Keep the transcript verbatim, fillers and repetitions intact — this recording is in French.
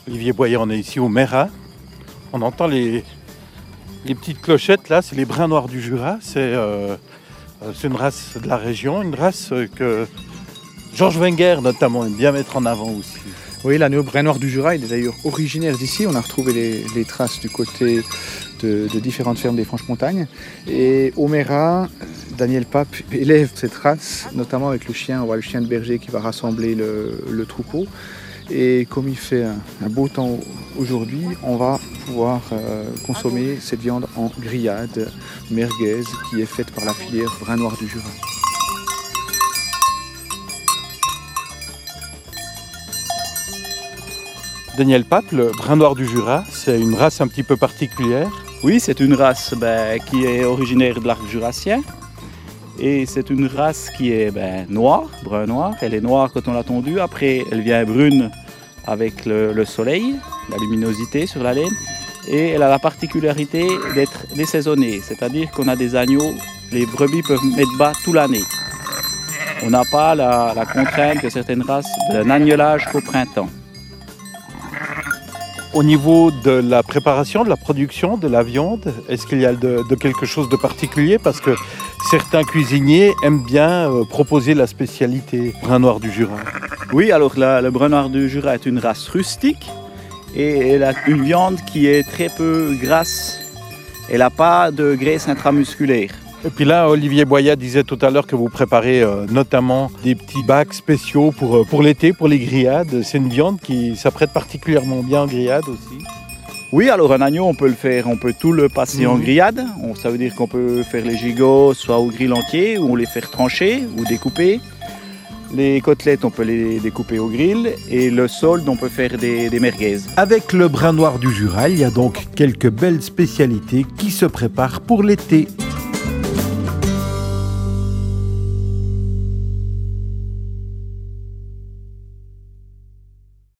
Olivier Boyer, on est ici au Meyrat. On entend les, les petites clochettes là, c'est les brins noirs du Jura. C'est, euh, c'est une race de la région, une race que Georges Wenger notamment aime bien mettre en avant aussi. Oui, l'agneau brin noir du Jura, il est d'ailleurs originaire d'ici. On a retrouvé les, les traces du côté de, de différentes fermes des Franches-Montagnes. Et au Meyrat, Daniel Pape élève cette race, notamment avec le chien. On voit le chien de berger qui va rassembler le, le troupeau. Et comme il fait un, un beau temps aujourd'hui, on va pouvoir euh, consommer cette viande en grillade merguez qui est faite par la filière brin noir du Jura. Daniel Pape, le brin noir du Jura, c'est une race un petit peu particulière. Oui, c'est une race ben, qui est originaire de l'arc jurassien. Et c'est une race qui est ben, noire, brun noir. Elle est noire quand on l'a tondue. Après, elle vient brune avec le, le soleil, la luminosité sur la laine. Et elle a la particularité d'être désaisonnée. C'est-à-dire qu'on a des agneaux, les brebis peuvent mettre bas toute l'année. On n'a pas la, la contrainte que certaines races d'un agnelage qu'au printemps. Au niveau de la préparation, de la production de la viande, est-ce qu'il y a de, de quelque chose de particulier? Parce que certains cuisiniers aiment bien euh, proposer la spécialité brin noir du Jura. Oui, alors la, le brin noir du Jura est une race rustique et elle a une viande qui est très peu grasse. Elle n'a pas de graisse intramusculaire. Et puis là, Olivier Boyer disait tout à l'heure que vous préparez euh, notamment des petits bacs spéciaux pour, euh, pour l'été, pour les grillades. C'est une viande qui s'apprête particulièrement bien en grillade aussi. Oui, alors un agneau, on peut le faire, on peut tout le passer mmh. en grillade. On, ça veut dire qu'on peut faire les gigots soit au grill entier, ou on les faire trancher ou découper. Les côtelettes, on peut les découper au grill. Et le solde, on peut faire des, des merguez. Avec le brin noir du Jura, il y a donc quelques belles spécialités qui se préparent pour l'été.